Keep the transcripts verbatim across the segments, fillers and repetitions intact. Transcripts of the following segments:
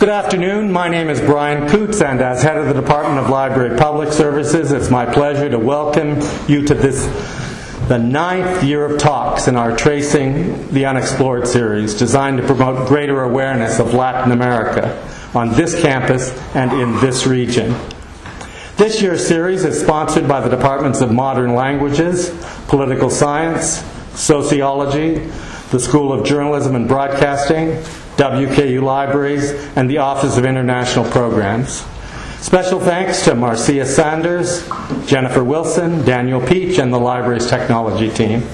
Good afternoon. My name is Brian Coots, and as head of the Department of Library Public Services, it's my pleasure to welcome you to this, the ninth year of talks in our Tracing the Unexplored series, designed to promote greater awareness of Latin America on this campus and in this region. This year's series is sponsored by the Departments of Modern Languages, Political Science, Sociology, the School of Journalism and Broadcasting, W K U Libraries, and the Office of International Programs. Special thanks to Marcia Sanders, Jennifer Wilson, Daniel Peach, and the library's technology team.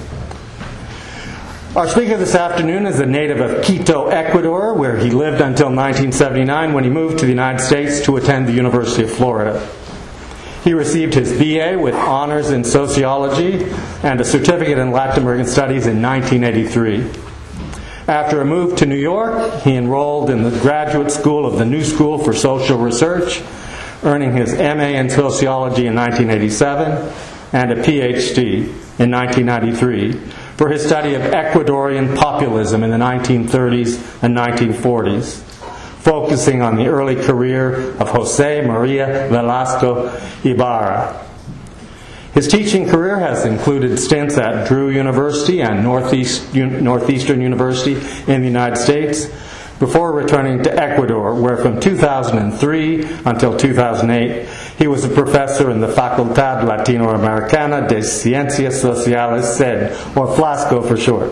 Our speaker this afternoon is a native of Quito, Ecuador, where he lived until nineteen seventy-nine when he moved to the United States to attend the University of Florida. He received his B A with honors in sociology and a certificate in Latin American studies in nineteen eighty-three. After a move to New York, he enrolled in the graduate school of the New School for Social Research, earning his M A in sociology in nineteen eighty-seven and a P H D in nineteen ninety-three for his study of Ecuadorian populism in the nineteen thirties and nineteen forties, focusing on the early career of José María Velasco Ibarra. His teaching career has included stints at Drew University and Northeast, Northeastern University in the United States, before returning to Ecuador, where from two thousand three until two thousand eight, he was a professor in the Facultad Latinoamericana de Ciencias Sociales, S E D, or FLASCO for short.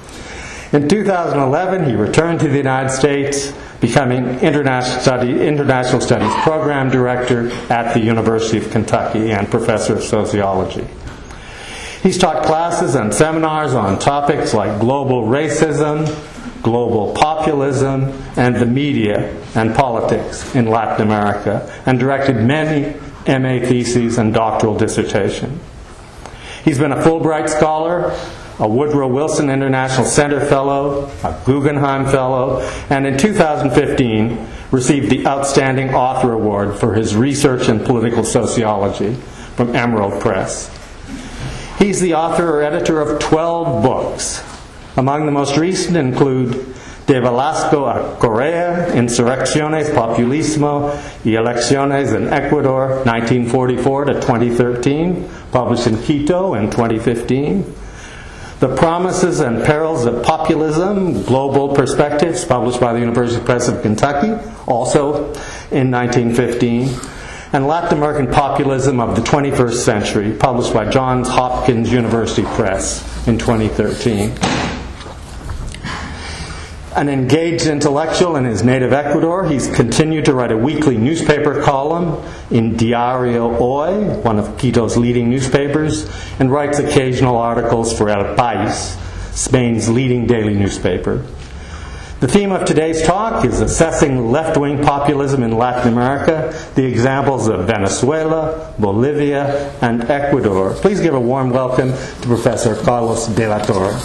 In two thousand eleven, he returned to the United States, becoming International, Study, International Studies Program Director at the University of Kentucky and Professor of Sociology. He's taught classes and seminars on topics like global racism, global populism, and the media and politics in Latin America, and directed many M A theses and doctoral dissertations. He's been a Fulbright Scholar, a Woodrow Wilson International Center Fellow, a Guggenheim Fellow, and in two thousand fifteen received the Outstanding Author Award for his research in political sociology from Emerald Press. He's the author or editor of twelve books. Among the most recent include De Velasco a Correa, Insurrecciones, Populismo y Elecciones in Ecuador, nineteen forty-four to twenty thirteen, published in Quito in twenty fifteen. The Promises and Perils of Populism, Global Perspectives, published by the University Press of Kentucky, also in nineteen fifteen. And Latin American Populism of the twenty-first Century, published by Johns Hopkins University Press in twenty thirteen. An engaged intellectual in his native Ecuador, he's continued to write a weekly newspaper column in Diario Hoy, one of Quito's leading newspapers, and writes occasional articles for El País, Spain's leading daily newspaper. The theme of today's talk is assessing left-wing populism in Latin America, the examples of Venezuela, Bolivia, and Ecuador. Please give a warm welcome to Professor Carlos de la Torre.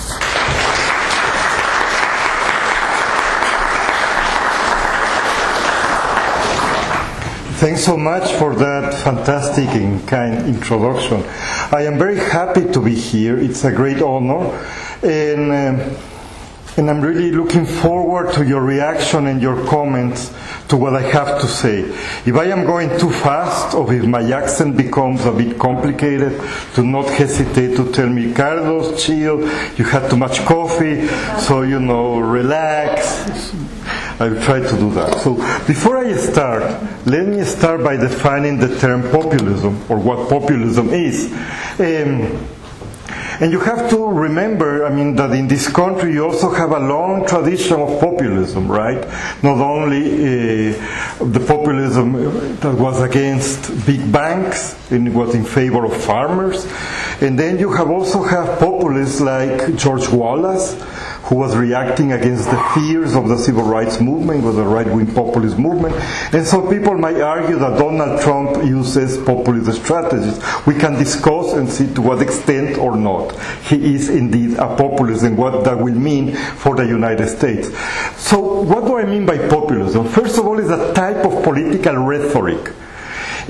Thanks so much for that fantastic and kind introduction. I am very happy to be here. It's a great honor. And, uh, and I'm really looking forward to your reaction and your comments to what I have to say. If I am going too fast or if my accent becomes a bit complicated, do not hesitate to tell me, Carlos, chill, you had too much coffee, so, you know, relax. I will try to do that. So before I start, let me start by defining the term populism, or what populism is. Um, and you have to remember, I mean, that in this country you also have a long tradition of populism, right? Not only uh, the populism that was against big banks, and it was in favor of farmers. And then you have also have populists like George Wallace, who was reacting against the fears of the civil rights movement, was a right-wing populist movement. And so people might argue that Donald Trump uses populist strategies. We can discuss and see to what extent or not he is indeed a populist and what that will mean for the United States. So what do I mean by populism? First of all, it's a type of political rhetoric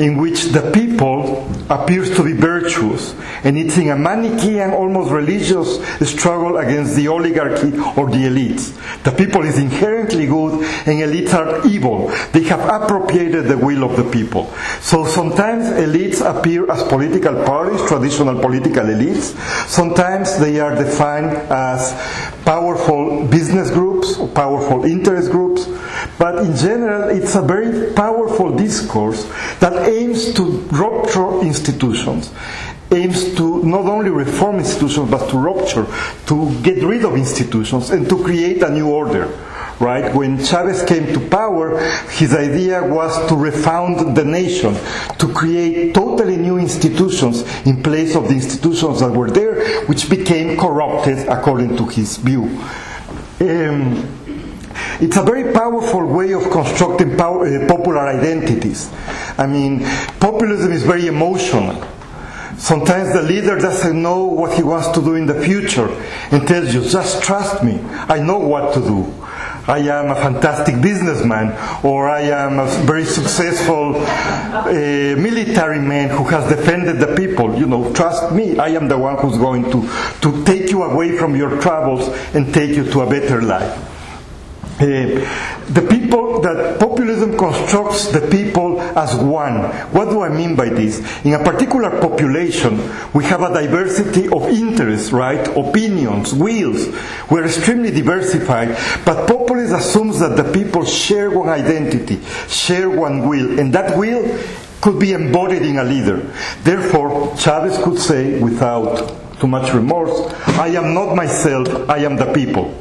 in which the people appears to be virtuous, and it's in a Manichaean, almost religious struggle against the oligarchy or the elites. The people is inherently good and elites are evil. They have appropriated the will of the people. So sometimes elites appear as political parties, traditional political elites. Sometimes they are defined as powerful business groups or powerful interest groups. But in general, it's a very powerful discourse that aims to rupture institutions, aims to not only reform institutions, but to rupture, to get rid of institutions and to create a new order. Right? When Chávez came to power, his idea was to refound the nation, to create totally new institutions in place of the institutions that were there, which became corrupted according to his view. Um, It's a very powerful way of constructing power, uh, popular identities. I mean, populism is very emotional. Sometimes the leader doesn't know what he wants to do in the future and tells you, just trust me, I know what to do. I am a fantastic businessman, or I am a very successful uh, military man who has defended the people. You know, trust me, I am the one who's going to, to take you away from your troubles and take you to a better life. Uh, the people, that populism constructs the people as one. What do I mean by this? In a particular population, we have a diversity of interests, right? Opinions, wills. We're extremely diversified, but populism assumes that the people share one identity, share one will, and that will could be embodied in a leader. Therefore, Chávez could say, without too much remorse, I am not myself, I am the people.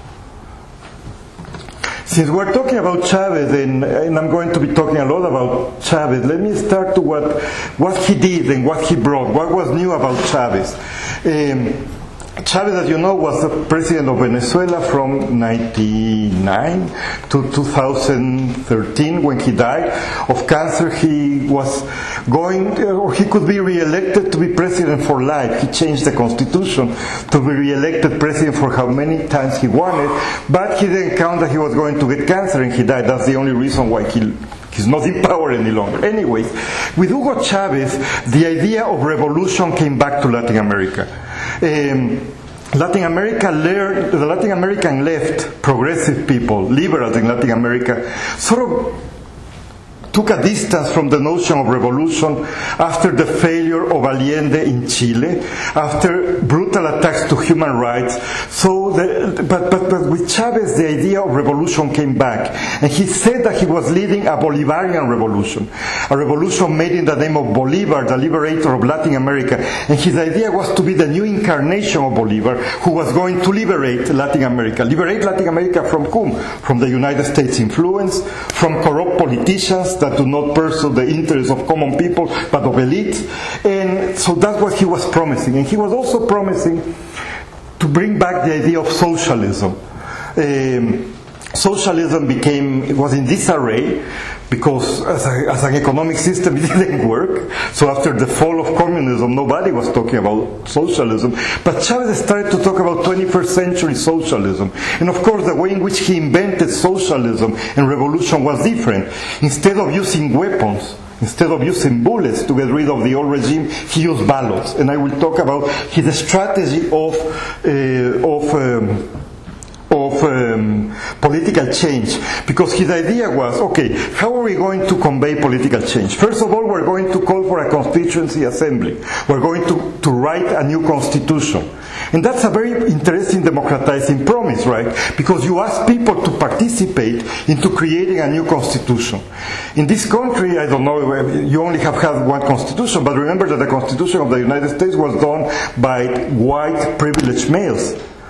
Since we're talking about Chávez, and, and I'm going to be talking a lot about Chávez, let me start to what, what he did and what he brought, what was new about Chávez. Um, Chávez, as you know, was the president of Venezuela from ninety-nine to two thousand thirteen when he died of cancer. He was going, or he could be re-elected to be president for life. He changed the constitution to be re-elected president for how many times he wanted, but he didn't count that he was going to get cancer and he died. That's the only reason why he He's not in power any longer. Anyways, with Hugo Chávez, the idea of revolution came back to Latin America. Um, Latin America learned, the Latin American left, progressive people, liberals in Latin America, sort of took a distance from the notion of revolution after the failure of Allende in Chile, after brutal attacks to human rights. So, the, but, but, but with Chávez, the idea of revolution came back. And he said that he was leading a Bolivarian revolution, a revolution made in the name of Bolívar, the liberator of Latin America. And his idea was to be the new incarnation of Bolívar, who was going to liberate Latin America. Liberate Latin America from whom? From the United States influence, from corrupt politicians that do not pursue the interests of common people, but of elites. And so that's what he was promising. And he was also promising to bring back the idea of socialism. Um, socialism became, it was in disarray, because as, a, as an economic system it didn't work. So after the fall of communism, nobody was talking about socialism. But Chávez started to talk about twenty-first century socialism. And of course the way in which he invented socialism and revolution was different. Instead of using weapons, instead of using bullets to get rid of the old regime, he used ballots. And I will talk about his strategy of, uh, of um, of um, political change, because his idea was, okay, how are we going to convey political change? First of all, we're going to call for a constituency assembly. We're going to, to write a new constitution. And that's a very interesting democratizing promise, right? Because you ask people to participate into creating a new constitution. In this country, I don't know, you only have had one constitution, but remember that the Constitution of the United States was done by white privileged males.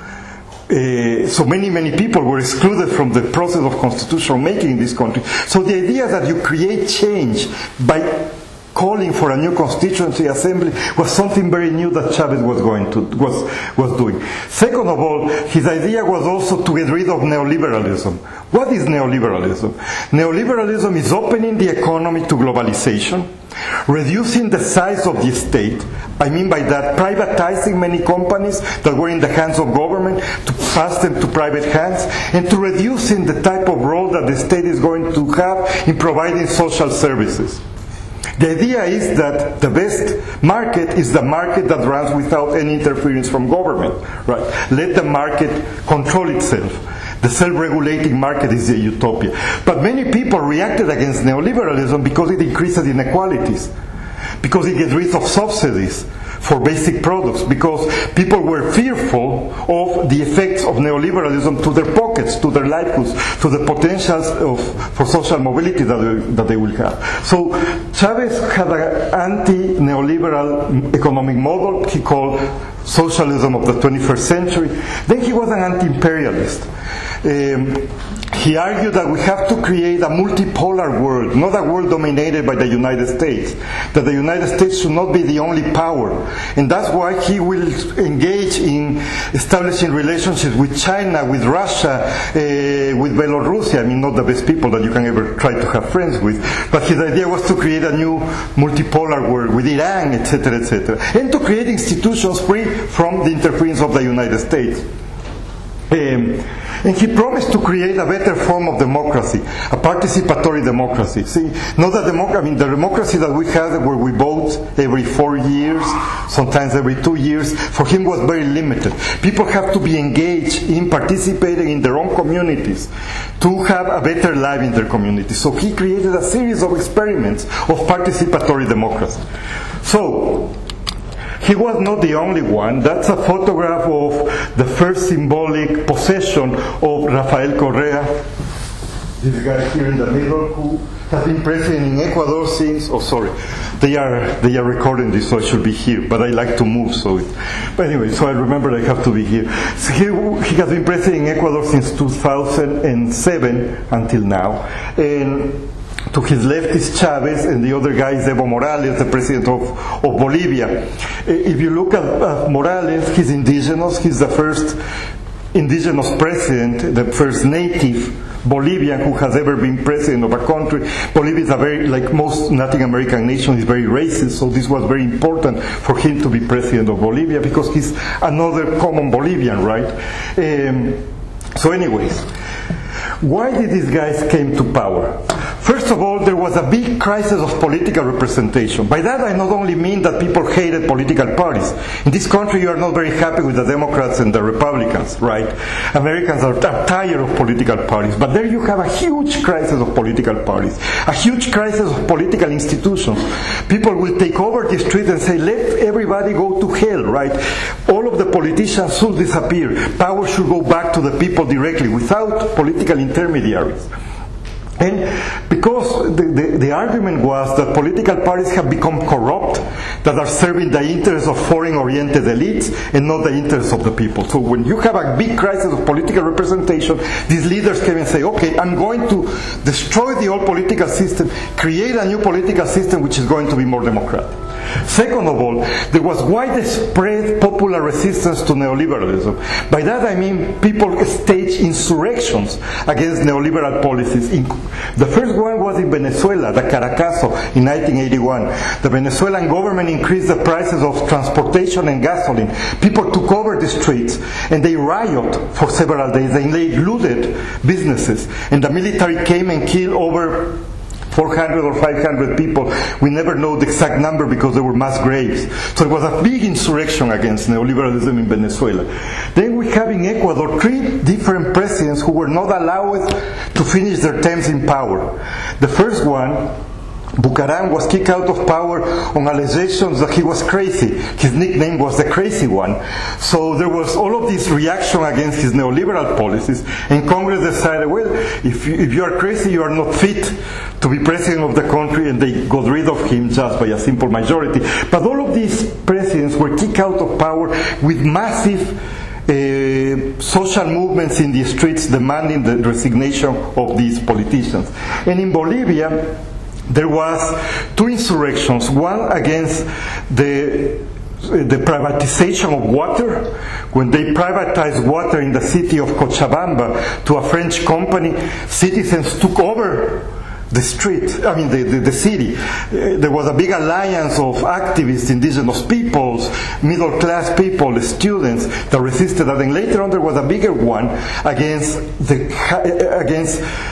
Uh, so many, many people were excluded from the process of constitutional making in this country. So the idea that you create change by calling for a new constituency assembly was something very new that Chávez was going to was was doing. Second of all, his idea was also to get rid of neoliberalism. What is neoliberalism? Neoliberalism is opening the economy to globalization, reducing the size of the state. I mean by that, privatizing many companies that were in the hands of government to pass them to private hands, and to reducing the type of role that the state is going to have in providing social services. The idea is that the best market is the market that runs without any interference from government, right? Let the market control itself. The self-regulating market is a utopia. But many people reacted against neoliberalism because it increases inequalities, because it gets rid of subsidies for basic products, because people were fearful of the effects of neoliberalism to their pockets, to their livelihoods, to the potentials of, for social mobility that they, that they will have. So Chavez had an anti-neoliberal economic model he called socialism of the twenty-first century. Then he was an anti-imperialist. Um, he argued that we have to create a multipolar world, not a world dominated by the United States, that the United States should not be the only power. And that's why he will engage in establishing relationships with China, with Russia, uh, with Belarus. I mean, not the best people that you can ever try to have friends with, but his idea was to create a new multipolar world with Iran, et cetera, et cetera, and to create institutions free from the interference of the United States. Um, and he promised to create a better form of democracy, a participatory democracy. See, not a democ- I mean, the democracy that we had, where we vote every four years, sometimes every two years, for him was very limited. People have to be engaged in participating in their own communities to have a better life in their community. So he created a series of experiments of participatory democracy. So he was not the only one. That's a photograph of the first symbolic possession of Rafael Correa, this guy here in the middle, who has been president in Ecuador since, oh sorry, they are they are recording this, so I should be here, but I like to move, so it, but anyway, so I remember I have to be here. So he, he has been president in Ecuador since two thousand seven until now, and to his left is Chavez, and the other guy is Evo Morales, the president of, of Bolivia. If you look at uh, Morales, he's indigenous. He's the first indigenous president, the first native Bolivian who has ever been president of a country. Bolivia is a very, like most Latin American nations, is very racist, so this was very important for him to be president of Bolivia because he's another common Bolivian, right? Um, so anyways, why did these guys came to power? First of all, there was a big crisis of political representation. By that I not only mean that people hated political parties. In this country you are not very happy with the Democrats and the Republicans, right? Americans are, are tired of political parties. But there you have a huge crisis of political parties. A huge crisis of political institutions. People will take over the street and say, let everybody go to hell, right? All of the politicians should disappear. Power should go back to the people directly without political intermediaries. And because the, the, the argument was that political parties have become corrupt, that are serving the interests of foreign-oriented elites and not the interests of the people. So when you have a big crisis of political representation, these leaders came and say, okay, I'm going to destroy the old political system, create a new political system which is going to be more democratic. Second of all, there was widespread popular resistance to neoliberalism. By that I mean people staged insurrections against neoliberal policies. The first one was in Venezuela, the Caracazo, in nineteen eighty-one. The Venezuelan government increased the prices of transportation and gasoline. People took over the streets and they rioted for several days. They looted businesses, and the military came and killed over four hundred or five hundred people. We never know the exact number because there were mass graves. So it was a big insurrection against neoliberalism in Venezuela. Then we have in Ecuador three different presidents who were not allowed to finish their terms in power. The first one, Bucaram, was kicked out of power on allegations that he was crazy. His nickname was the Crazy One. So there was all of this reaction against his neoliberal policies, and Congress decided, well, if you, if you are crazy, you are not fit to be president of the country, and they got rid of him just by a simple majority. But all of these presidents were kicked out of power with massive Uh, social movements in the streets demanding the resignation of these politicians. And in Bolivia, there was two insurrections, one against the the privatization of water. When they privatized water in the city of Cochabamba to a French company, citizens took over the street, I mean the, the, the city. Uh, there was a big alliance of activists, indigenous peoples, middle class people, the students that resisted that. And later on there was a bigger one against the against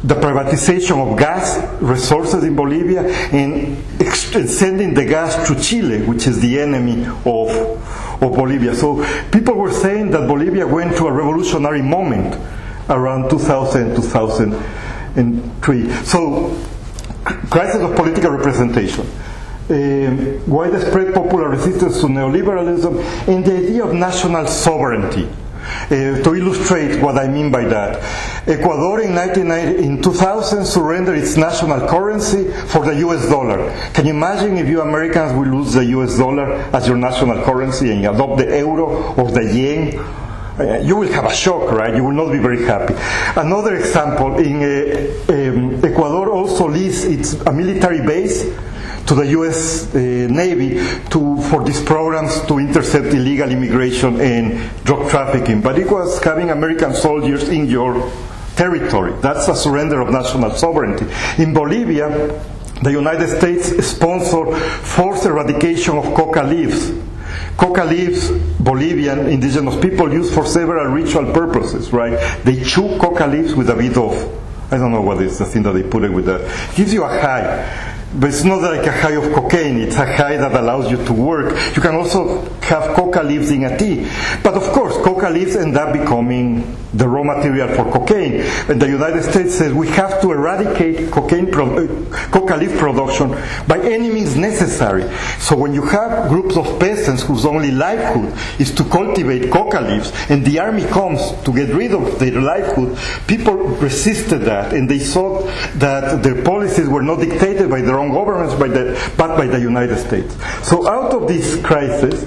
the privatization of gas resources in Bolivia and ex- sending the gas to Chile, which is the enemy of, of Bolivia. So people were saying that Bolivia went through a revolutionary moment around two thousand, two thousand three. So, crisis of political representation. Um, widespread popular resistance to neoliberalism and the idea of national sovereignty. Uh, to illustrate what I mean by that, Ecuador in, nineteen ninety, in two thousand surrendered its national currency for the U S dollar. Can you imagine if you Americans will lose the U S dollar as your national currency and you adopt the euro or the yen? Uh, you will have a shock, right? You will not be very happy. Another example, in uh, um, Ecuador also leased its a military base to the U S uh, Navy to, for these programs to intercept illegal immigration and drug trafficking. But it was having American soldiers in your territory. That's a surrender of national sovereignty. In Bolivia, the United States sponsored forced eradication of coca leaves. Coca leaves, Bolivian indigenous people use for several ritual purposes, right? They chew coca leaves with a bit of, I don't know what is the thing that they put it with that. It gives you a high. But it's not like a high of cocaine, it's a high that allows you to work. You can also have coca leaves in a tea. But of course, coca leaves end up becoming the raw material for cocaine. And the United States says we have to eradicate cocaine pro- uh, coca leaf production by any means necessary. So when you have groups of peasants whose only livelihood is to cultivate coca leaves, and the army comes to get rid of their livelihood, people resisted that, and they thought that their policies were not dictated by their own governments, by the, but by the United States. So out of this crisis,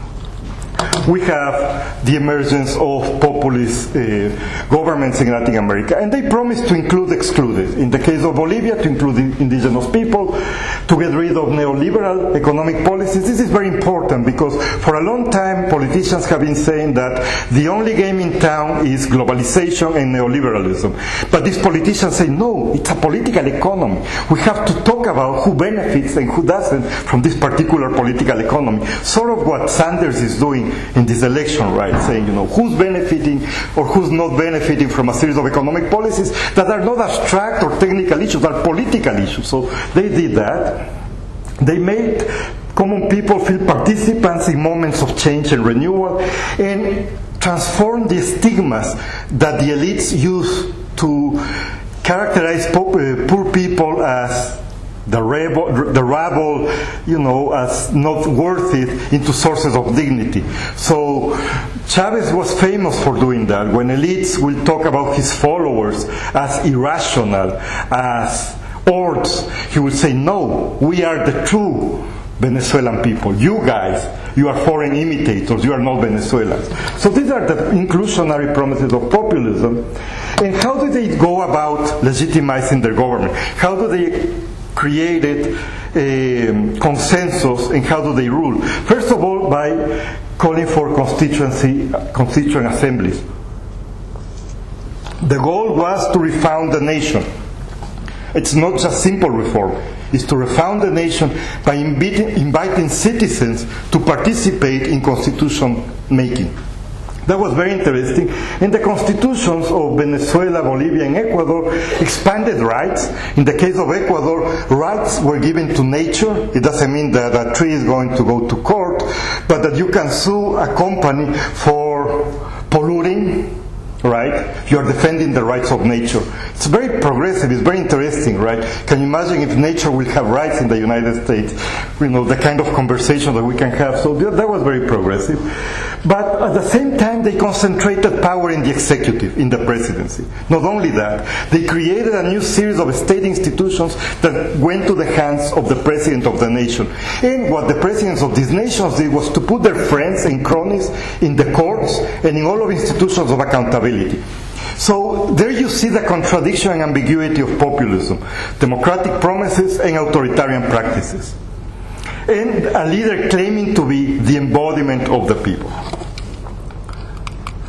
we have the emergence of populist uh, governments in Latin America, and they promise to include excluded. In the case of Bolivia, to include indigenous people, to get rid of neoliberal economic policies. This is very important because for a long time politicians have been saying that the only game in town is globalization and neoliberalism. But these politicians say, no, it's a political economy. We have to talk about who benefits and who doesn't from this particular political economy. Sort of what Sanders is doing in this election, right? Saying, you know, who's benefiting or who's not benefiting from a series of economic policies that are not abstract or technical issues, are political issues. So they did that. They made common people feel participants in moments of change and renewal, and transformed the stigmas that the elites use to characterize poor people as the rebel, the rabble, you know, as not worth it, into sources of dignity. So Chavez was famous for doing that. When elites will talk about his followers as irrational, as orcs, he would say, no, we are the true Venezuelan people. You guys, you are foreign imitators, you are not Venezuelans. So these are the inclusionary promises of populism. And how do they go about legitimizing their government? How do they created a consensus and how do they rule? First of all, by calling for constituency, constituent assemblies. The goal was to refound the nation. It's not just simple reform. It's to refound the nation by inviting, inviting citizens to participate in constitution making. That was very interesting. And the constitutions of Venezuela, Bolivia, and Ecuador expanded rights. In the case of Ecuador, rights were given to nature. It doesn't mean that a tree is going to go to court, but that you can sue a company for polluting, right? You are defending the rights of nature. It's very progressive, it's very interesting, right? Can you imagine if nature will have rights in the United States? You know, the kind of conversation that we can have. So that was very progressive. But at the same time, they concentrated power in the executive, in the presidency. Not only that, they created a new series of state institutions that went to the hands of the president of the nation. And what the presidents of these nations did was to put their friends and cronies in the courts and in all of institutions of accountability. So there you see the contradiction and ambiguity of populism, democratic promises and authoritarian practices. And a leader claiming to be the embodiment of the people.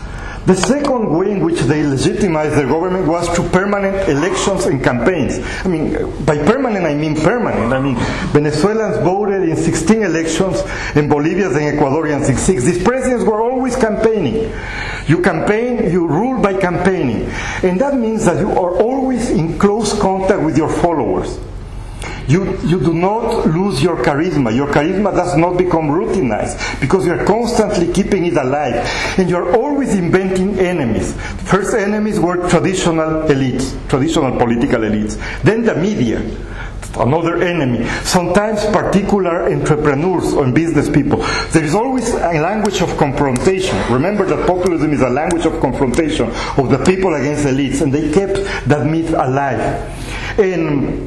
The second way in which they legitimized their government was through permanent elections and campaigns. I mean, by permanent I mean permanent. I mean, Venezuelans voted in sixteen elections, and Bolivians and Ecuadorians in six. These presidents were always campaigning. You campaign, you rule by campaigning. And that means that you are always in close contact with your followers. You, you do not lose your charisma. Your charisma does not become routinized because you are constantly keeping it alive. And you are always inventing enemies. First enemies were traditional elites, traditional political elites. Then the media, another enemy. Sometimes particular entrepreneurs or business people. There is always a language of confrontation. Remember that populism is a language of confrontation of the people against elites. And they kept that myth alive. And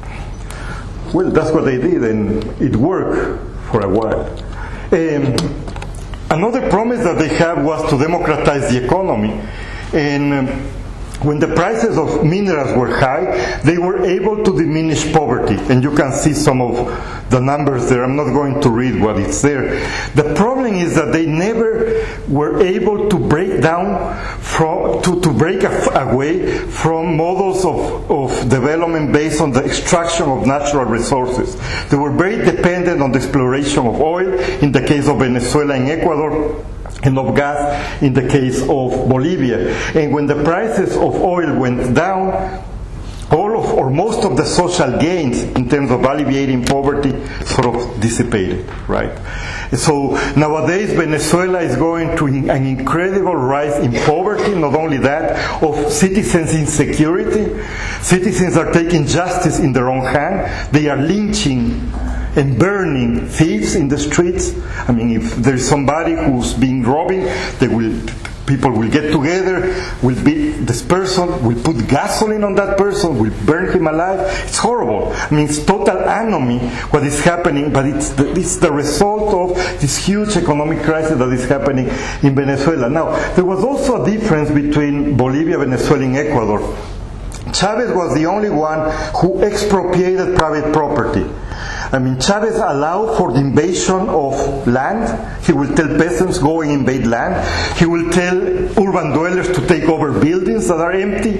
well, that's what they did, and it worked for a while. Um, another promise that they had was to democratize the economy. And um, when the prices of minerals were high, they were able to diminish poverty. And you can see some of the numbers there. I'm not going to read what is there. The problem is that they never were able to break down from, to, to break away from models of, of development based on the extraction of natural resources. They were very dependent on the exploration of oil, in the case of Venezuela and Ecuador, and of gas in the case of Bolivia. And when the prices of oil went down, all of or most of the social gains in terms of alleviating poverty sort of dissipated, right? So nowadays Venezuela is going through an incredible rise in poverty, not only that, of citizens' insecurity. Citizens are taking justice in their own hand. They are lynching and burning thieves in the streets. I mean, if there's somebody who's being robbing, they will, people will get together, will beat this person, will put gasoline on that person, will burn him alive. It's horrible. I mean, it's total anomie what is happening, but it's the, it's the result of this huge economic crisis that is happening in Venezuela. Now, there was also a difference between Bolivia, Venezuela, and Ecuador. Chavez was the only one who expropriated private property. I mean, Chavez allowed for the invasion of land. He will tell peasants, go and invade land. He will tell urban dwellers to take over buildings that are empty.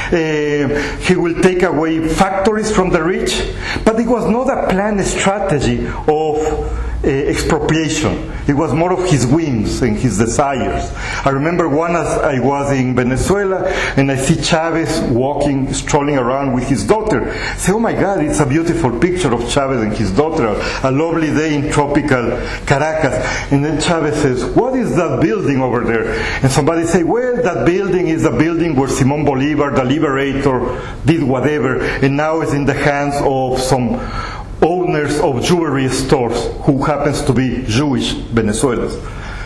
Uh, he will take away factories from the rich. But it was not a planned strategy of uh, expropriation. It was more of his whims and his desires. I remember one as I was in Venezuela and I see Chavez walking, strolling around with his daughter. I say, oh my God, it's a beautiful picture of Chavez and his daughter, a lovely day in tropical Caracas. And then Chavez says, what is that building over there? And somebody say, well, that building is the building where Simon Bolivar, the liberator, did whatever, and now it's in the hands of some owners of jewelry stores who happens to be Jewish Venezuelans.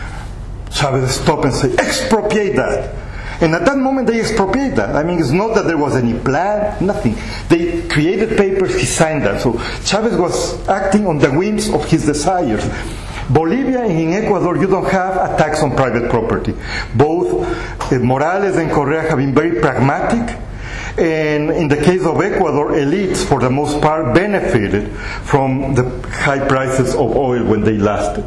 Chavez stopped and said, expropriate that. And at that moment they expropriate that. I mean, it's not that there was any plan, nothing. They created papers, he signed that. So Chavez was acting on the whims of his desires. Bolivia and in Ecuador, you don't have a tax on private property. Both uh, Morales and Correa have been very pragmatic. And in the case of Ecuador, elites, for the most part, benefited from the high prices of oil when they lasted.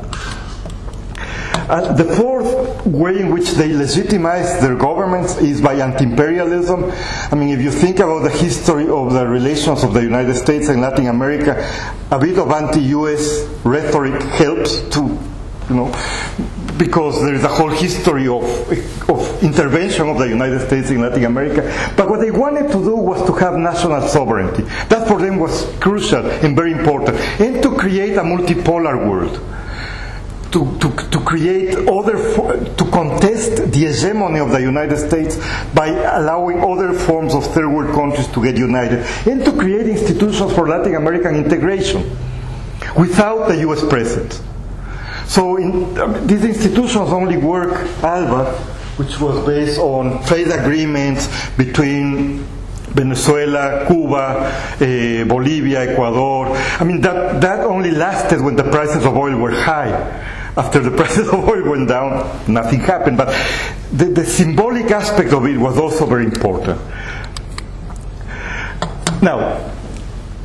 Uh, the fourth way in which they legitimize their governments is by anti-imperialism. I mean, if you think about the history of the relations of the United States and Latin America, a bit of anti-U S rhetoric helps to, you know, because there is a whole history of, of intervention of the United States in Latin America. But what they wanted to do was to have national sovereignty. That for them was crucial and very important. And to create a multipolar world. To, to, to create other, to contest the hegemony of the United States by allowing other forms of third world countries to get united. And to create institutions for Latin American integration without the U S presence. So in, um, these institutions only work, ALBA, which was based on trade agreements between Venezuela, Cuba, uh, Bolivia, Ecuador. I mean, that, that only lasted when the prices of oil were high. After the prices of oil went down, nothing happened. But the, the symbolic aspect of it was also very important. Now,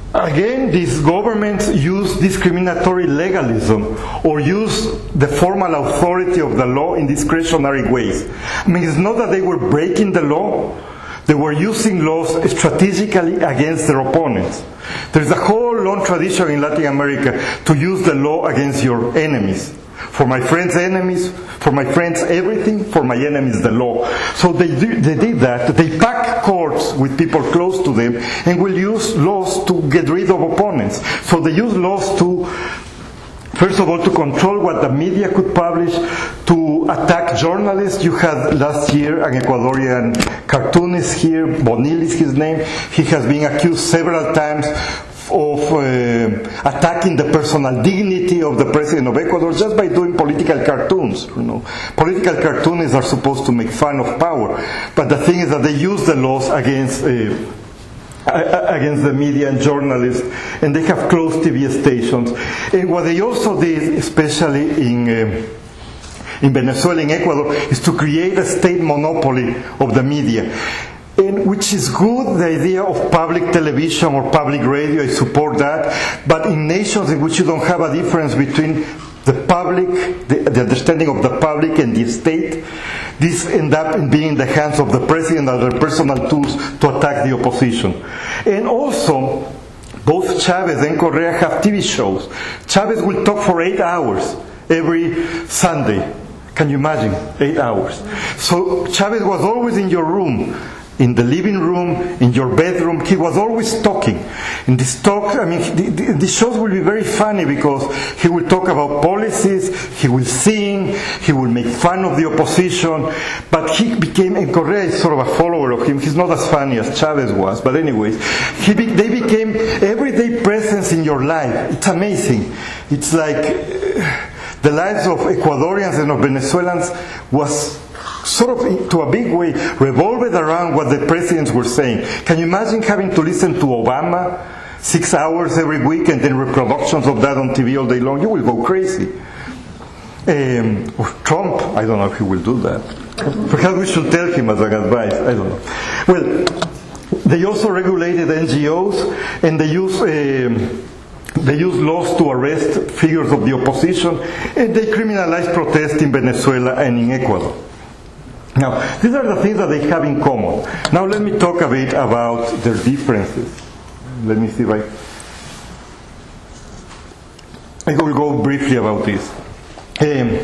Again, these governments use discriminatory legalism or use the formal authority of the law in discretionary ways. I mean, it's not that they were breaking the law, they were using laws strategically against their opponents. There's a whole long tradition in Latin America to use the law against your enemies. For my friends' enemies, for my friends everything, for my enemies the law. So they, do, they did that. They pack courts with people close to them and will use laws to get rid of opponents. So they use laws to, first of all, to control what the media could publish, to attack journalists. You had last year an Ecuadorian cartoonist here, Bonil is his name. He has been accused several times of uh, attacking the personal dignity of the president of Ecuador just by doing political cartoons. You know, political cartoonists are supposed to make fun of power, but the thing is that they use the laws against uh, against the media and journalists, and they have closed T V stations. And what they also did, especially in uh, in Venezuela, in Ecuador, is to create a state monopoly of the media. And which is good, the idea of public television or public radio, I support that. But in nations in which you don't have a difference between the public, the, the understanding of the public and the state, this ends up in being in the hands of the president and their personal tools to attack the opposition. And also, both Chavez and Correa have T V shows. Chavez will talk for eight hours every Sunday. Can you imagine? Eight hours. So Chavez was always in your room, in the living room, in your bedroom. He was always talking. In this talk, I mean, the, the, the shows will be very funny because he will talk about policies, he will sing, he will make fun of the opposition, but he became, and Correa is sort of a follower of him. He's not as funny as Chavez was, but anyways, he be, they became everyday presence in your life. It's amazing. It's like uh, the lives of Ecuadorians and of Venezuelans was sort of, to a big way, revolved around what the presidents were saying. Can you imagine having to listen to Obama six hours every week and then reproductions of that on T V all day long? You will go crazy. Um, or Trump, I don't know if he will do that. Perhaps we should tell him as an advice. I don't know. Well, they also regulated N G Os, and they use um, They use laws to arrest figures of the opposition, and they criminalize protest in Venezuela and in Ecuador. Now, these are the things that they have in common. Now let me talk a bit about their differences. Let me see if I... I will go briefly about this. Um,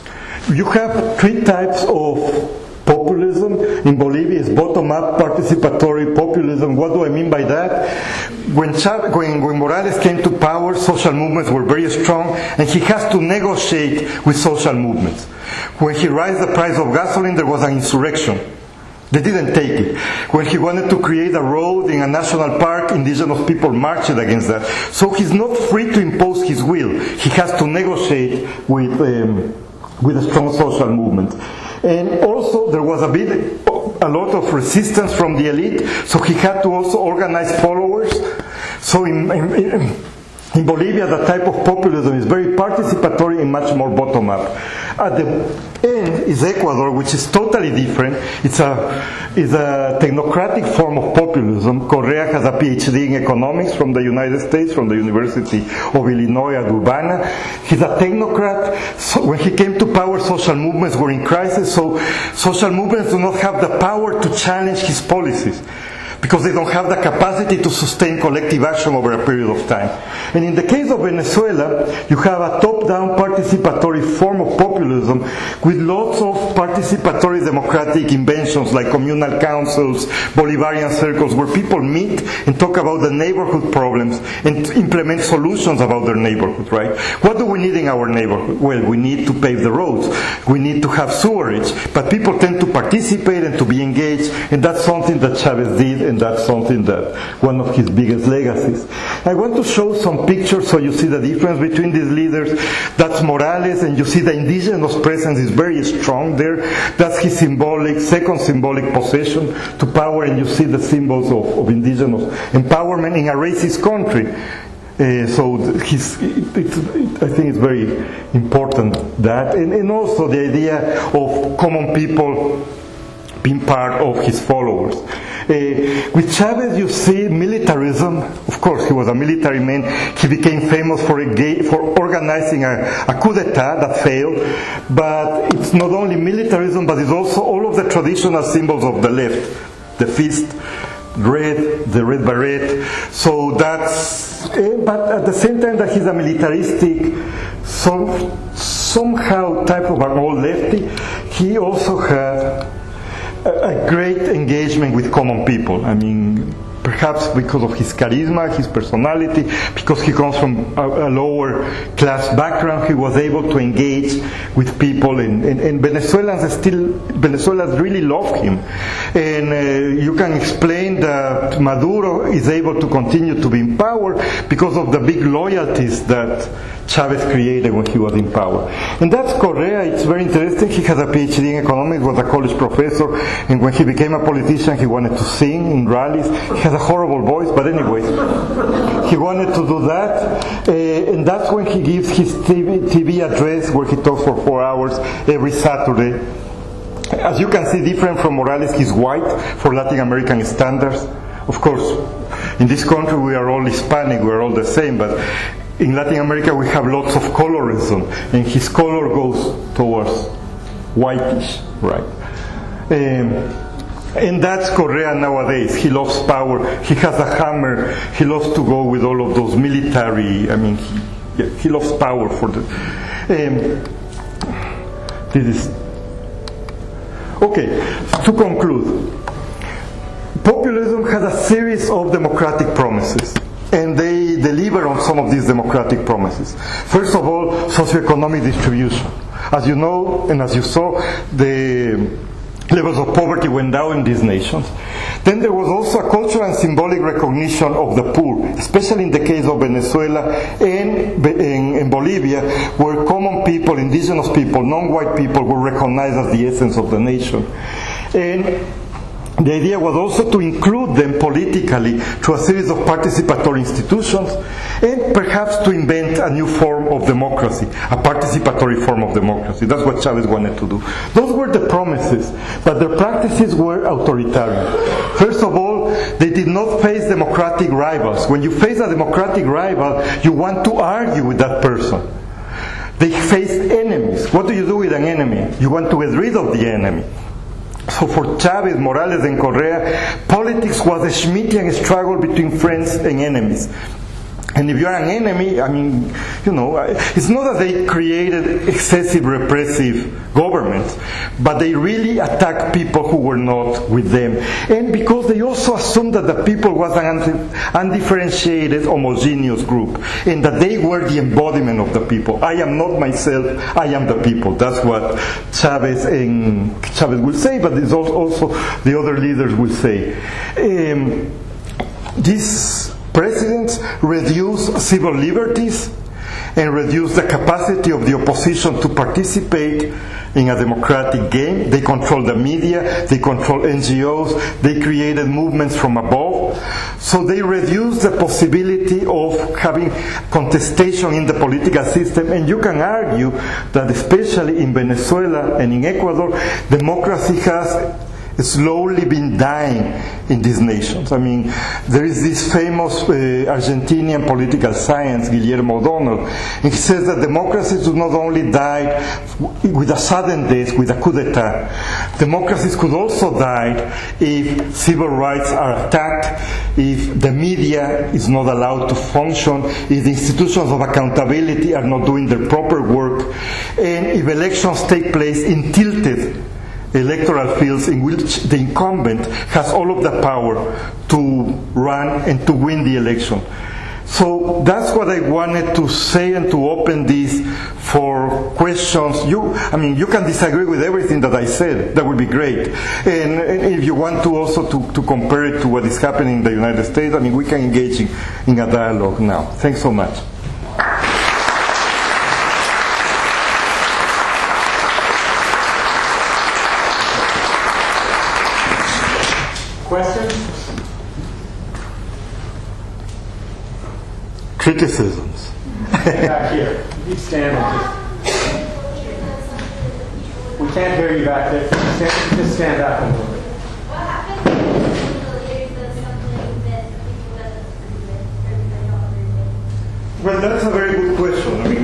you have three types of populism. In Bolivia, it's bottom-up participatory populism. What do I mean by that? When, Chav- when, when Morales came to power, social movements were very strong, and he has to negotiate with social movements. When he raised the price of gasoline, there was an insurrection. They didn't take it. When he wanted to create a road in a national park, indigenous people marched against that. So he's not free to impose his will. He has to negotiate with, um, with a strong social movement. And also there was a bit, a lot of resistance from the elite, so he had to also organize followers. So in, in, in Bolivia, the type of populism is very participatory and much more bottom-up. At the end is Ecuador, which is totally different. It's a, it's a technocratic form of populism. Correa has a P H D in economics from the United States, from the University of Illinois at Urbana. He's a technocrat. So when he came to power, social movements were in crisis, so social movements do not have the power to challenge his policies, because they don't have the capacity to sustain collective action over a period of time. And in the case of Venezuela, you have a top-down participatory form of populism with lots of participatory democratic inventions like communal councils, Bolivarian circles, where people meet and talk about the neighborhood problems and implement solutions about their neighborhood, right? What do we need in our neighborhood? Well, we need to pave the roads. We need to have sewerage. But people tend to participate and to be engaged, and that's something that Chavez did, and that's something that one of his biggest legacies. I want to show some pictures so you see the difference between these leaders. That's Morales, and you see the indigenous presence is very strong there. That's his symbolic, second symbolic possession to power, and you see the symbols of, of indigenous empowerment in a racist country. Uh, so his, it, it, it, I think it's very important that, and, and also the idea of common people being part of his followers. Uh, with Chavez, you see military militarism. Of course, he was a military man. He became famous for, a gay, for organizing a, a coup d'etat that failed. But it's not only militarism, but it's also all of the traditional symbols of the left. The fist, red, the red beret. So that's, but at the same time that he's a militaristic, some, somehow type of an old lefty, he also had a, a great engagement with common people. I mean, perhaps because of his charisma, his personality, because he comes from a, a lower class background, he was able to engage with people, and, and, and Venezuelans still, Venezuelans really love him. And uh, you can explain that Maduro is able to continue to be in power because of the big loyalties that Chavez created when he was in power. And that's Correa. It's very interesting. He has a PhD in economics, was a college professor, and when he became a politician, he wanted to sing in rallies. He has a horrible voice, but anyway, he wanted to do that, uh, and that's when he gives his T V, T V address where he talks for four hours every Saturday. As you can see, different from Morales, he's white for Latin American standards. Of course, in this country we are all Hispanic, we are all the same, but in Latin America we have lots of colorism, and his color goes towards whitish, right? Um, and that's Correa nowadays. He loves power, he has a hammer, he loves to go with all of those military, I mean, he, yeah, he loves power for the... Um, this is... Okay, to conclude, populism has a series of democratic promises, and they deliver on some of these democratic promises. First of all, socioeconomic distribution. As you know, and as you saw, the levels of poverty went down in these nations. Then there was also a cultural and symbolic recognition of the poor, especially in the case of Venezuela and in, in Bolivia, where common people, indigenous people, non-white people were recognized as the essence of the nation. And the idea was also to include them politically through a series of participatory institutions, and perhaps to invent a new form of democracy, a participatory form of democracy. That's what Chavez wanted to do. Those were the promises, but their practices were authoritarian. First of all, they did not face democratic rivals. When you face a democratic rival, you want to argue with that person. They faced enemies. What do you do with an enemy? You want to get rid of the enemy. So for Chavez, Morales, and Correa, politics was a Schmittian struggle between friends and enemies. And if you are an enemy, I mean, you know, it's not that they created excessive repressive governments, but they really attacked people who were not with them. And because they also assumed that the people was an undifferentiated, homogeneous group, and that they were the embodiment of the people. I am not myself, I am the people. That's what Chavez and Chavez will say, but it's also the other leaders will say. Um, this Presidents reduce civil liberties and reduce the capacity of the opposition to participate in a democratic game. They control the media, they control N G Os, they created movements from above. So they reduce the possibility of having contestation in the political system. And you can argue that especially in Venezuela and in Ecuador, democracy has slowly been dying in these nations. I mean, there is this famous uh, Argentinian political science, Guillermo O'Donnell, and he says that democracies do not only die with a sudden death, with a coup d'etat. Democracies could also die if civil rights are attacked, if the media is not allowed to function, if the institutions of accountability are not doing their proper work, and if elections take place in tilted electoral fields in which the incumbent has all of the power to run and to win the election. So that's what I wanted to say, and to open this for questions. You, I mean, you can disagree with everything that I said. That would be great. And, and if you want to also to, to compare it to what is happening in the United States, I mean, we can engage in, in a dialogue now. Thanks so much. Questions? Criticisms. Back here. You stand and just... We can't hear you back there. Stand, just stand up a little bit. What happened to the leaders of something that the people that Well, that's a very good question. I mean,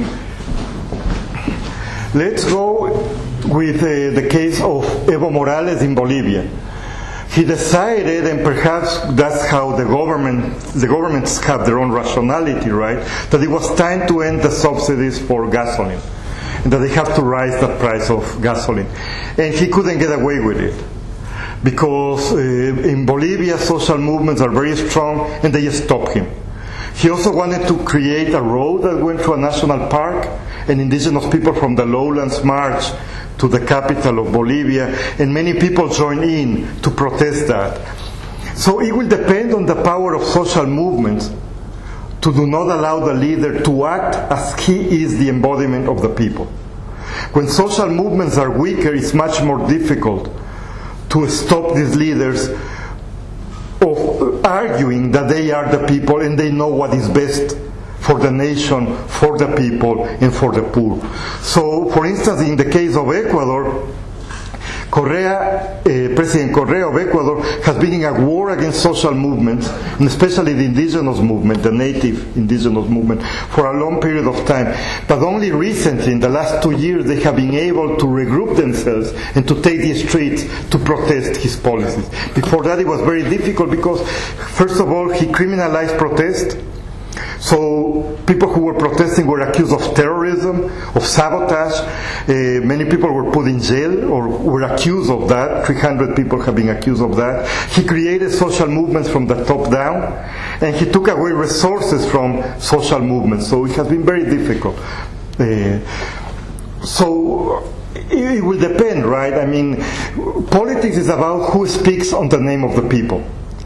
let's go with uh, the case of Evo Morales in Bolivia. He decided, and perhaps that's how the government, the governments have their own rationality, right? That it was time to end the subsidies for gasoline, and that they have to raise the price of gasoline, and he couldn't get away with it because uh, in Bolivia social movements are very strong, and they stopped him. He also wanted to create a road that went to a national park, and indigenous people from the lowlands marched to the capital of Bolivia, and many people joined in to protest that. So it will depend on the power of social movements to do not allow the leader to act as he is the embodiment of the people. When social movements are weaker, it's much more difficult to stop these leaders of arguing that they are the people and they know what is best for the nation, for the people, and for the poor. So, for instance, in the case of Ecuador, Correa, uh, President Correa of Ecuador has been in a war against social movements, and especially the indigenous movement, the native indigenous movement, for a long period of time. But only recently, in the last two years, they have been able to regroup themselves and to take the streets to protest his policies. Before that, it was very difficult because, first of all, he criminalized protest. So people who were protesting were accused of terrorism, of sabotage. Uh, many people were put in jail or were accused of that. three hundred people have been accused of that. He created social movements from the top down, and he took away resources from social movements. So it has been very difficult. Uh, so it will depend, right? I mean, politics is about who speaks on the name of the people.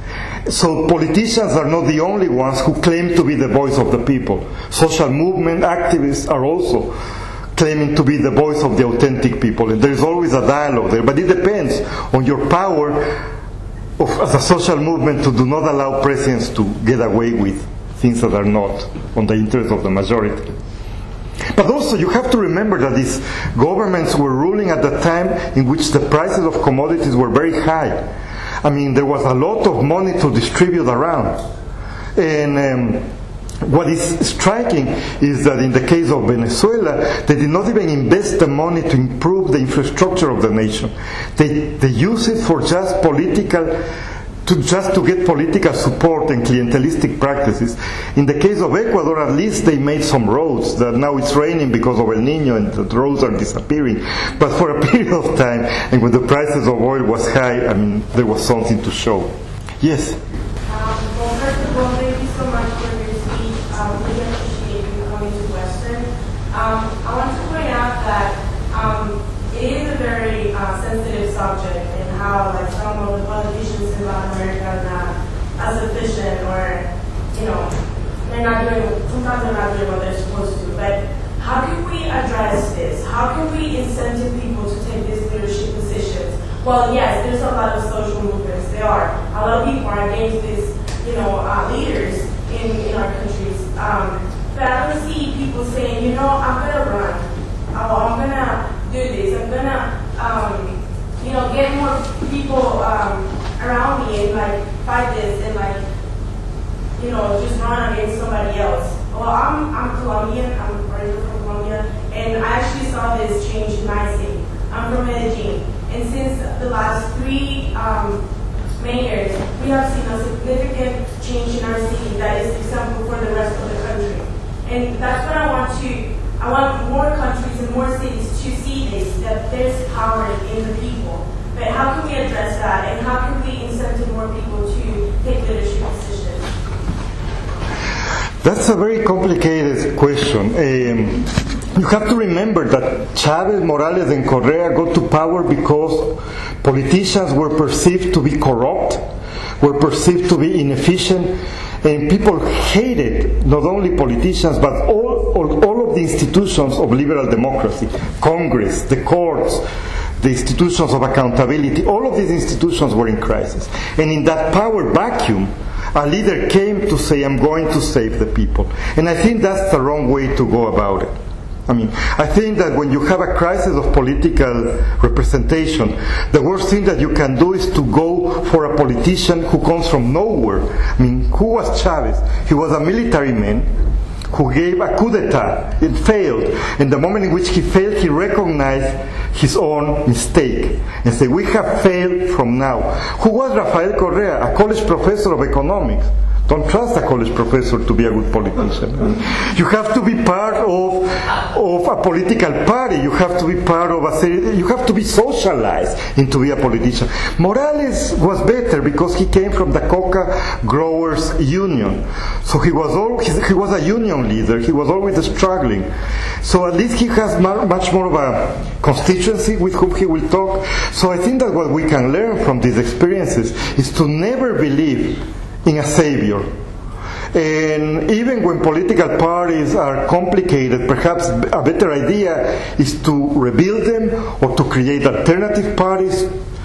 So politicians are not the only ones who claim to be the voice of the people. Social movement activists are also claiming to be the voice of the authentic people. And there's always a dialogue there. But it depends on your power of, as a social movement to do not allow presidents to get away with things that are not on the interest of the majority. But also you have to remember that these governments were ruling at the time in which the prices of commodities were very high. I mean, there was a lot of money to distribute around. And um, what is striking is that in the case of Venezuela, they did not even invest the money to improve the infrastructure of the nation. They, they use it for just political, to just to get political support and clientelistic practices. In the case of Ecuador, at least they made some roads that now it's raining because of El Nino and the roads are disappearing. But for a period of time, and when the prices of oil was high, I mean, there was something to show. Yes? Um, well, first of all, thank you so much for your speech. Um, really appreciate you coming to Western. Um, I want to point out that um, it is a very uh, sensitive subject, and how like some of the politicians in Latin America are not as efficient, or you know, they're not doing. Sometimes they're not doing what they're supposed to. But how can we address this? How can we incentive people to take these leadership positions? Well, yes, there's a lot of social movements. There are a lot of people are against these, you know, uh, leaders in, in our countries. Um, but I don't see people saying, you know, I'm gonna run. Oh, I'm gonna do this. I'm gonna, um, you know, get more people um, around me and like fight this and like, you know, just run against somebody else. Well, I'm I'm Colombian. I'm originally from Colombia, and I actually saw this change in my city. I'm from Medellin, and since the last three um, mayors, we have seen a significant change in our city that is example for the rest of the country. And that's what I want to. I want more countries and more cities to see this, that there's power in the people. But how can we address that, and how can we incentive more people to take leadership positions? That's a very complicated question. Um, you have to remember that Chavez, Morales, and Correa got to power because politicians were perceived to be corrupt, were perceived to be inefficient, and people hated not only politicians but all, all, all of the institutions of liberal democracy, Congress, the courts, the institutions of accountability. All of these institutions were in crisis. And in that power vacuum, a leader came to say, I'm going to save the people. And I think that's the wrong way to go about it. I mean, I think that when you have a crisis of political representation, the worst thing that you can do is to go for a politician who comes from nowhere. I mean, who was Chavez? He was a military man who gave a coup d'etat. It failed. And the moment in which he failed, he recognized his own mistake and said, we have failed from now. Who was Rafael Correa? A college professor of economics. Don't trust a college professor to be a good politician. You have to be part of, of a political party. You have to be part of a, you have to be socialized into be a politician. Morales was better because he came from the Coca Growers Union. So he was all, he was a union leader. He was always struggling. So at least he has much more of a constituency with whom he will talk. So I think that what we can learn from these experiences is to never believe in a savior. And even when political parties are complicated, perhaps a better idea is to rebuild them or to create alternative parties.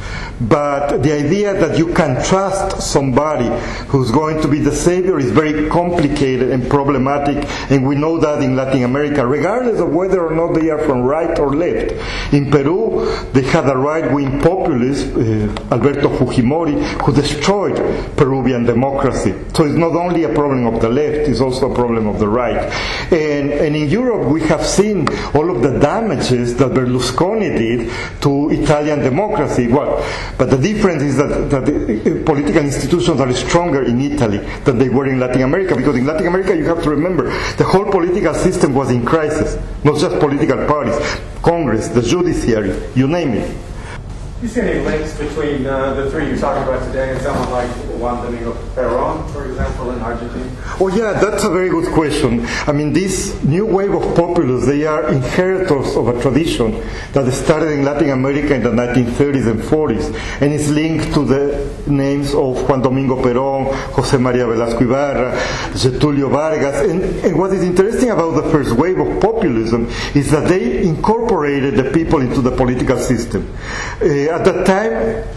But the idea that you can trust somebody who's going to be the savior is very complicated and problematic, and we know that in Latin America, regardless of whether or not they are from right or left. In Peru, they had a right-wing populist, uh, Alberto Fujimori, who destroyed Peruvian democracy. So it's not only a problem of the left, it's also a problem of the right. And, and in Europe, we have seen all of the damages that Berlusconi did to Italian democracy. Well, but the difference is that, that the political institutions are stronger in Italy than they were in Latin America, because in Latin America you have to remember the whole political system was in crisis, not just political parties, Congress, the judiciary, you name it. Do you see any links between uh, the three you're talking about today and someone like Juan Domingo Perón, for example, in Argentina? Oh yeah, that's a very good question. I mean, this new wave of populists, they are inheritors of a tradition that started in Latin America in the nineteen thirties and forties, and is linked to the names of Juan Domingo Perón, José María Velasco Ibarra, Getulio Vargas. And, and what is interesting about the first wave of populism is that they incorporated the people into the political system. Uh, At that time,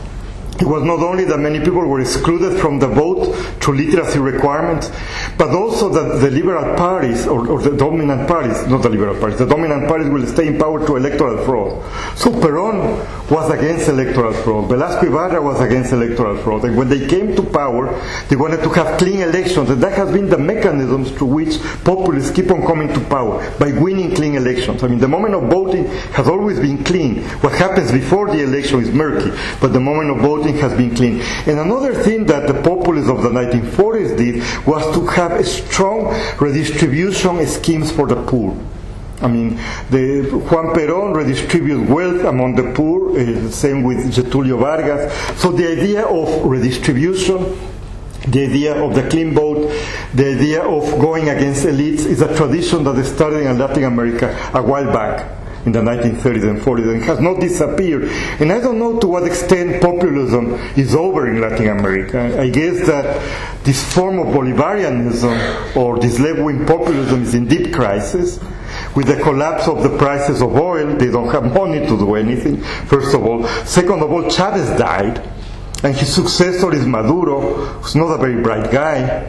it was not only that many people were excluded from the vote through literacy requirements, but also that the liberal parties, or, or the dominant parties, not the liberal parties, the dominant parties will stay in power through electoral fraud. So Perón was against electoral fraud. Velasco Ibarra was against electoral fraud. And when they came to power, they wanted to have clean elections. And that has been the mechanisms through which populists keep on coming to power, by winning clean elections. I mean, the moment of voting has always been clean. What happens before the election is murky, but the moment of voting has been clean. And another thing that the populists of the nineteen forties did was to have strong redistribution schemes for the poor. I mean, the Juan Perón redistributed wealth among the poor, uh, same with Getulio Vargas. So the idea of redistribution, the idea of the clean vote, the idea of going against elites is a tradition that started in Latin America a while back, in the nineteen thirties and forties, and has not disappeared. And I don't know to what extent populism is over in Latin America. I guess that this form of Bolivarianism, or this left-wing populism, is in deep crisis. With the collapse of the prices of oil, they don't have money to do anything, first of all. Second of all, Chavez died, and his successor is Maduro, who's not a very bright guy.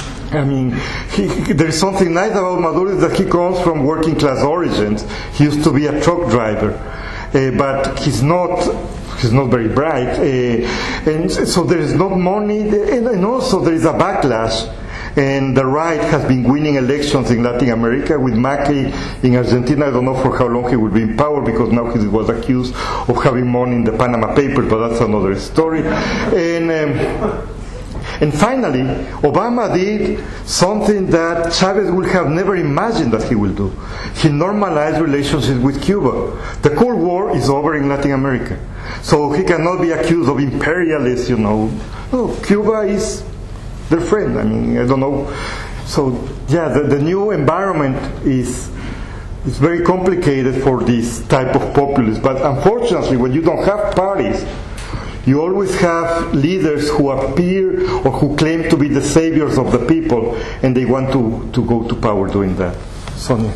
I mean, he, he, there is something nice about Maduro is that he comes from working class origins. He used to be a truck driver, uh, but he's not he's not very bright, uh, and so there is no money, and, and also there is a backlash. And the right has been winning elections in Latin America, with Macri in Argentina. I don't know for how long he will be in power, because now he was accused of having money in the Panama Papers, but that's another story. And um, And finally, Obama did something that Chavez would have never imagined that he will do. He normalized relationships with Cuba. The Cold War is over in Latin America. So he cannot be accused of imperialist, you know. No, Cuba is their friend. I mean, I don't know. So, yeah, the, the new environment is is very complicated for this type of populism. But unfortunately, when you don't have parties, you always have leaders who appear or who claim to be the saviors of the people, and they want to, to go to power doing that. Sonia.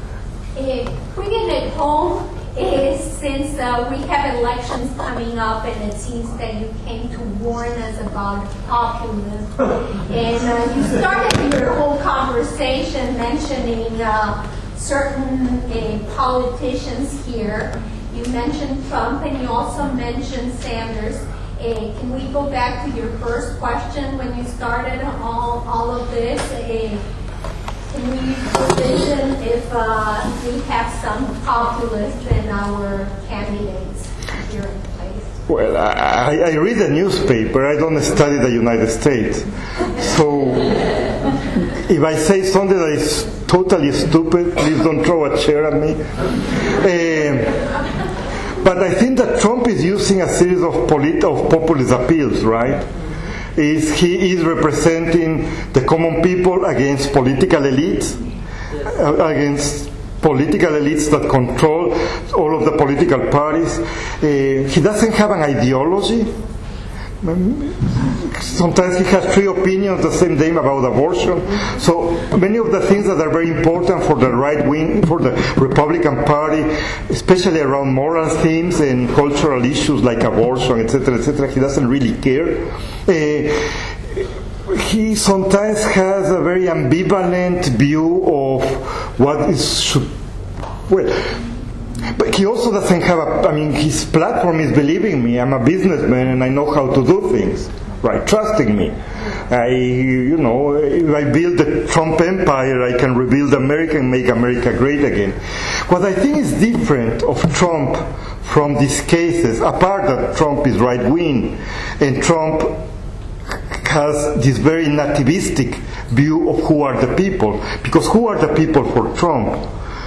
Uh, bringing it home is, since uh, we have elections coming up, and it seems that you came to warn us about populism. And uh, you started your whole conversation mentioning uh, certain uh, politicians here. You mentioned Trump, and you also mentioned Sanders. Uh, can we go back to your first question when you started all, all of this? Uh, can we uh, we have some populists in our candidates here in place? Well, I, I read the newspaper. I don't study the United States. So if I say something that is totally stupid, please don't throw a chair at me. Uh, but I think that Trump is using a series of, polit- of populist appeals, right? Is he is representing the common people against political elites, uh, against political elites that control all of the political parties. Uh, he doesn't have an ideology. Sometimes he has three opinions the same day about abortion. So many of the things that are very important for the right wing, for the Republican Party, especially around moral themes and cultural issues like abortion, et cetera, et cetera, he doesn't really care. Uh, he sometimes has a very ambivalent view of what is should well. But he also doesn't have a, I mean, his platform is believing me, I'm a businessman and I know how to do things, right? Trusting me. I, you know, if I build the Trump empire, I can rebuild America and make America great again. What I think is different of Trump from these cases, apart that Trump is right-wing, and Trump has this very nativistic view of who are the people, because who are the people for Trump?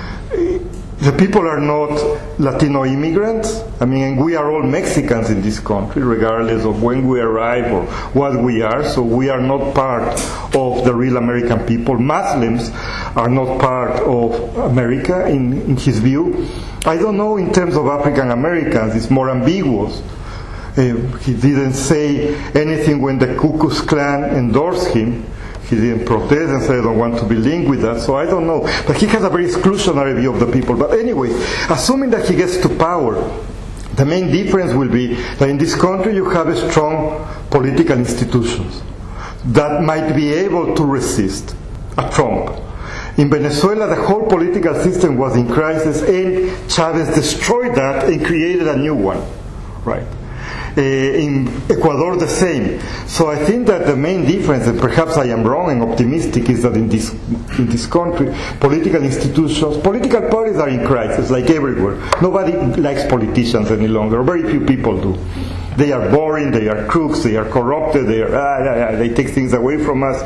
The people are not Latino immigrants. I mean, we are all Mexicans in this country, regardless of when we arrive or what we are. So we are not part of the real American people. Muslims are not part of America, in, in his view. I don't know in terms of African Americans. It's more ambiguous. Uh, he didn't say anything when the Ku Klux Klan endorsed him. He didn't protest and say, I don't want to be linked with that, so I don't know. But he has a very exclusionary view of the people. But anyway, assuming that he gets to power, the main difference will be that in this country you have strong political institutions that might be able to resist a Trump. In Venezuela, the whole political system was in crisis, and Chavez destroyed that and created a new one, right? Uh, in Ecuador, the same. So I think that the main difference, and perhaps I am wrong and optimistic, is that in this in this country, political institutions, political parties are in crisis, like everywhere. Nobody likes politicians any longer. Very few people do. They are boring. They are crooks. They are corrupted. They are ah, ah, ah, they take things away from us.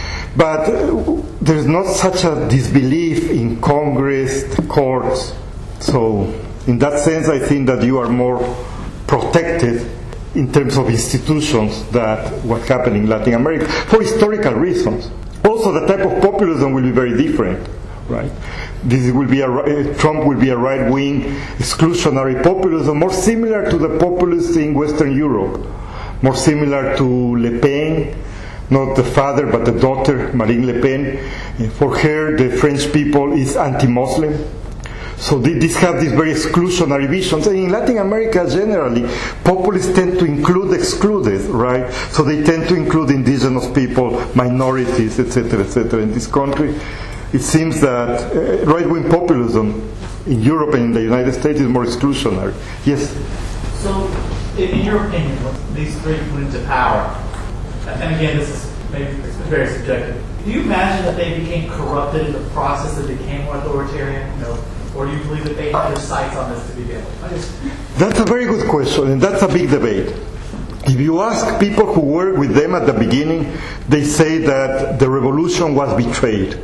But uh, there's not such a disbelief in Congress, the courts. So in that sense, I think that you are more protected in terms of institutions that what happened in Latin America for historical reasons. Also, the type of populism will be very different, right? This will be a, Trump will be a right-wing exclusionary populism, more similar to the populists in Western Europe, more similar to Le Pen, not the father but the daughter, Marine Le Pen. For her, the French people is anti-Muslim. So these have these very exclusionary visions. And in Latin America, generally, populists tend to include excluded, right? So they tend to include indigenous people, minorities, et cetera, et cetera. In this country, it seems that uh, right-wing populism in Europe and in the United States is more exclusionary. Yes? So, in your opinion, when these three went into power, and again, this is maybe it's very subjective, do you imagine that they became corrupted in the process that became authoritarian? You know, or do you believe that they had their sights on this to begin with? That's a very good question, and that's a big debate. If you ask people who were with them at the beginning, they say that the revolution was betrayed,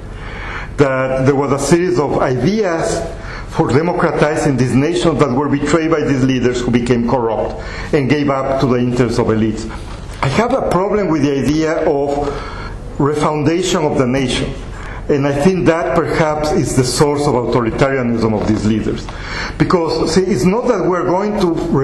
that there was a series of ideas for democratizing these nations that were betrayed by these leaders who became corrupt and gave up to the interests of elites. I have a problem with the idea of refoundation of the nation. And I think that perhaps is the source of authoritarianism of these leaders. Because, see, it's not that we're going to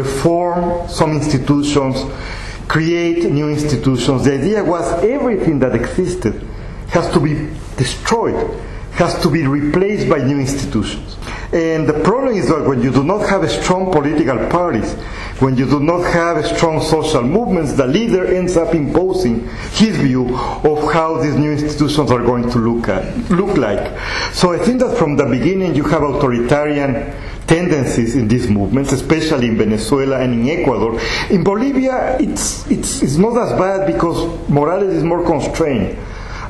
reform some institutions, create new institutions. The idea was everything that existed has to be destroyed, has to be replaced by new institutions. And the problem is that when you do not have strong political parties, when you do not have strong social movements, the leader ends up imposing his view of how these new institutions are going to look at, look like. So I think that from the beginning you have authoritarian tendencies in these movements, especially in Venezuela and in Ecuador. In Bolivia, it's, it's, it's not as bad because Morales is more constrained.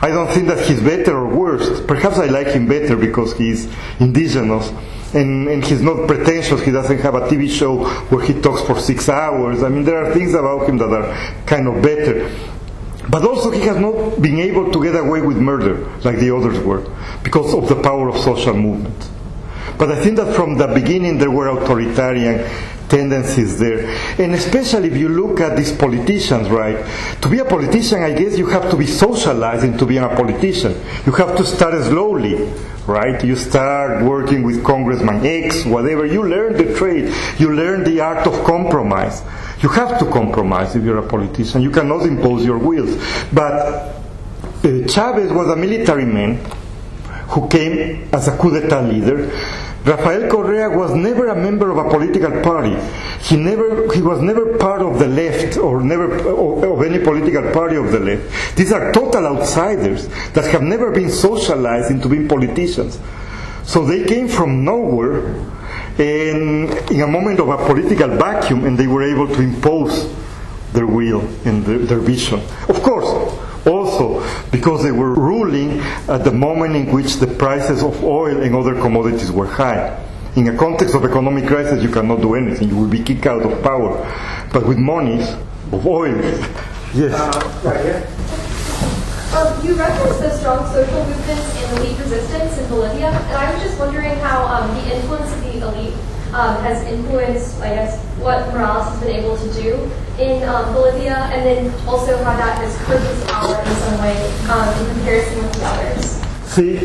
I don't think that he's better or worse. Perhaps I like him better because he's indigenous and, and he's not pretentious. He doesn't have a T V show where he talks for six hours. I mean, there are things about him that are kind of better. But also he has not been able to get away with murder like the others were because of the power of social movement. But I think that from the beginning there were authoritarian tendencies there. And especially if you look at these politicians, right? To be a politician, I guess you have to be socialized into being a politician. You have to start slowly, right? You start working with Congressman X, whatever. You learn the trade. You learn the art of compromise. You have to compromise if you're a politician. You cannot impose your wills. But uh, Chavez was a military man who came as a coup d'etat leader. Rafael Correa was never a member of a political party. He never, he was never part of the left or never of any political party of the left. These are total outsiders that have never been socialized into being politicians. So they came from nowhere and in a moment of a political vacuum, and they were able to impose their will and their, their vision. Of course, also because they were ruling at the moment in which the prices of oil and other commodities were high. In a context of economic crisis, you cannot do anything. You will be kicked out of power. But with monies of oil, yes. Uh, right here. Um, you referenced the strong social movements and elite resistance in Bolivia, and I was just wondering how um, the influence of the elite um, has influenced, I guess, what Morales has been able to do in um, Bolivia, and then also how that has curbed his power in some way um, in comparison with the others. See,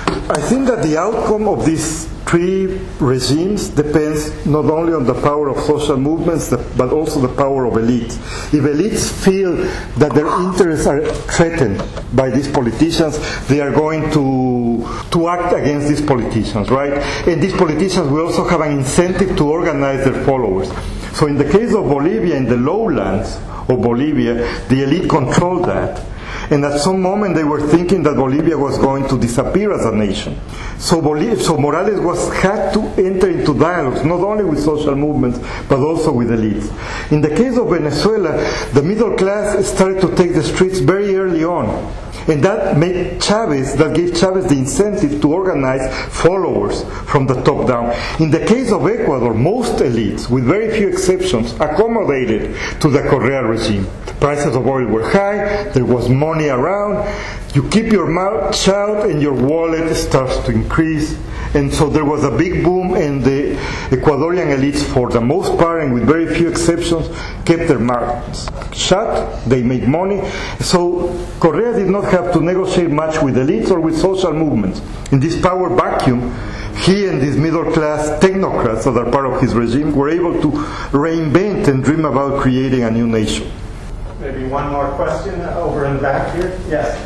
I think that the outcome of these three regimes depends not only on the power of social movements, but also the power of elites. If elites feel that their interests are threatened by these politicians, they are going to, to act against these politicians, right? And these politicians will also have an incentive to organize their followers. So in the case of Bolivia, in the lowlands of Bolivia, the elite controlled that. And at some moment they were thinking that Bolivia was going to disappear as a nation. So, Bolivia, so Morales was had to enter into dialogues, not only with social movements, but also with elites. In the case of Venezuela, the middle class started to take the streets very early on. And that made Chavez, that gave Chavez the incentive to organize followers from the top down. In the case of Ecuador, most elites, with very few exceptions, accommodated to the Correa regime. Prices of oil were high, there was money around, you keep your mouth shut and your wallet starts to increase. And so there was a big boom, and the Ecuadorian elites, for the most part and with very few exceptions, kept their mouths shut, they made money. So Correa did not have to negotiate much with elites or with social movements. In this power vacuum, he and these middle-class technocrats that are part of his regime were able to reinvent and dream about creating a new nation. Maybe one more question over in the back here. Yes.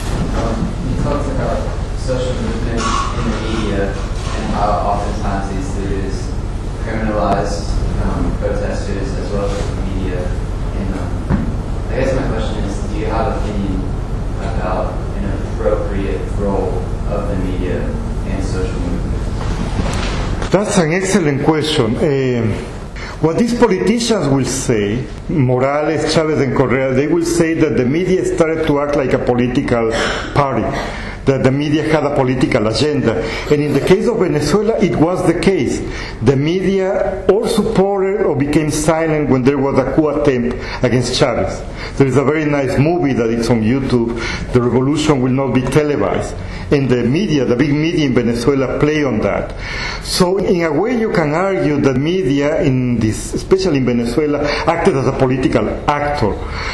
Um, you talked about social movement in the media and how oftentimes these leaders criminalize um, protesters as well as the media. And um, I guess my question is, do you have an opinion about an appropriate role of the media and social movement? That's an excellent question. Uh, What these politicians will say, Morales, Chavez, and Correa, they will say that the media started to act like a political party, that the media had a political agenda. And in the case of Venezuela, it was the case. The media or supported or became silent when there was a coup attempt against Chavez. There is a very nice movie that is on YouTube, The Revolution Will Not Be Televised. And the media, the big media in Venezuela, play on that. So in a way you can argue that media, in this, especially in Venezuela, acted as a political actor.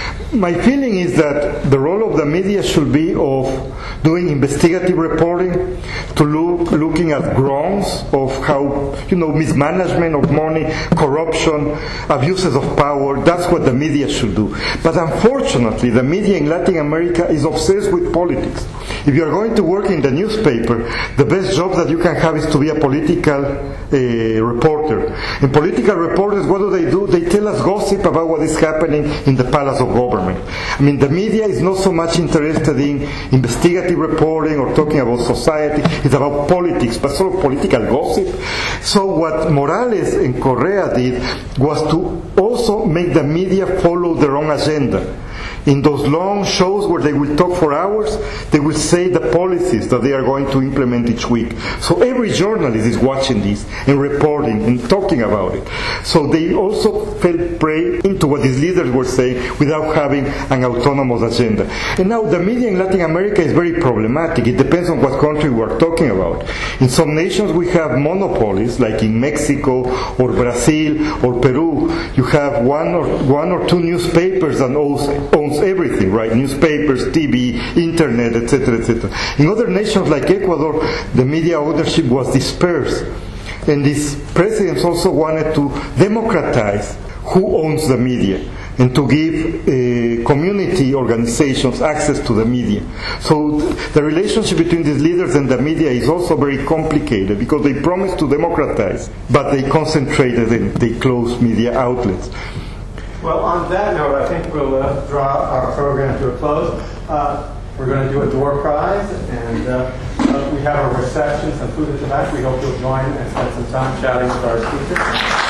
My feeling is that the role of the media should be of doing investigative reporting, to look looking at grounds of how, you know, mismanagement of money, corruption, abuses of power. That's what the media should do. But unfortunately, the media in Latin America is obsessed with politics. If you are going to work in the newspaper, the best job that you can have is to be a political uh, reporter. And political reporters, what do they do? They tell us gossip about what is happening in the palace of government. I mean, the media is not so much interested in investigative reporting or talking about society. It's about politics, but sort of political gossip. So what Morales and Correa did was to also make the media follow their own agenda. In those long shows where they will talk for hours, they will say the policies that they are going to implement each week. So every journalist is watching this and reporting and talking about it. So they also fell prey into what these leaders were saying without having an autonomous agenda. And now the media in Latin America is very problematic. It depends on what country we are talking about. In some nations we have monopolies, like in Mexico or Brazil or Peru. You have one or one or two newspapers that owns, owns everything, right? Newspapers, T V, internet, et cetera, et cetera. In other nations like Ecuador, the media ownership was dispersed. And these presidents also wanted to democratize who owns the media and to give uh, community organizations access to the media. So the relationship between these leaders and the media is also very complicated because they promised to democratize, but they concentrated and they closed media outlets. Well, on that note, I think we'll uh, draw our program to a close. Uh, we're going to do a door prize, and uh, uh, we have a reception, some food at the back. We hope you'll join and spend some time chatting with our speakers.